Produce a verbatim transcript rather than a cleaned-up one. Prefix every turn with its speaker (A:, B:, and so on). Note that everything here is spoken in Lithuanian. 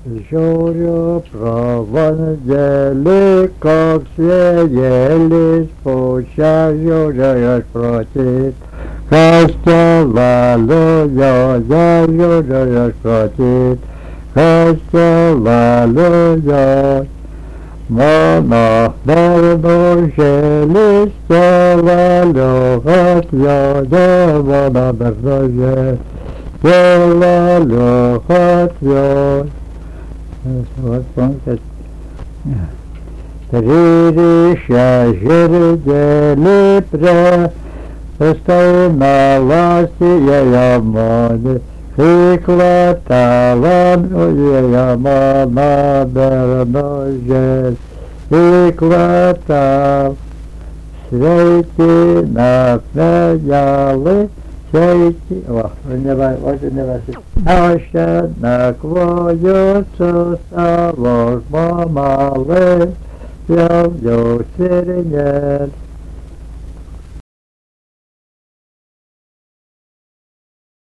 A: Žiūriu pro vandenį, koks vėjelis pučia, žiūriu aš protėt. Kas keliauja, žiūriu aš protėt. Kas keliauja, mano bernužėlis keliauja, atjoja mano bernužėlis. Keliauja, atjoja. Вот помните, пририща жердели пре, постоянно власти я моди, хиклатала я мама берножес, хиклатал, sveiki nakvėjali, sveiki, o, neva, o, neva, aš čia nakvoju su savo žmonale, jau jau sirinės.